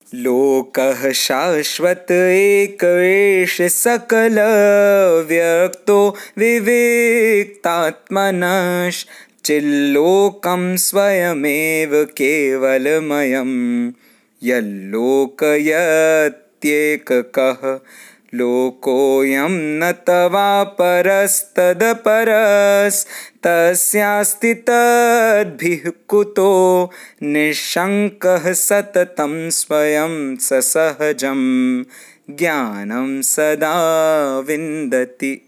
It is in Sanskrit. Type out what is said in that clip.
लोकः शाश्वत एक एष सकल व्यक्तो विविक्तात्मनश्चिल्लोकं स्वयमेव केवलमयं यल्लोकयत्येककः लोकोऽयं न तवापरस्तदपरस्तस्यास्ति तद्भिः कुतो निःशङ्कः सततं स्वयं ससहजं ज्ञानं सदा विन्दति।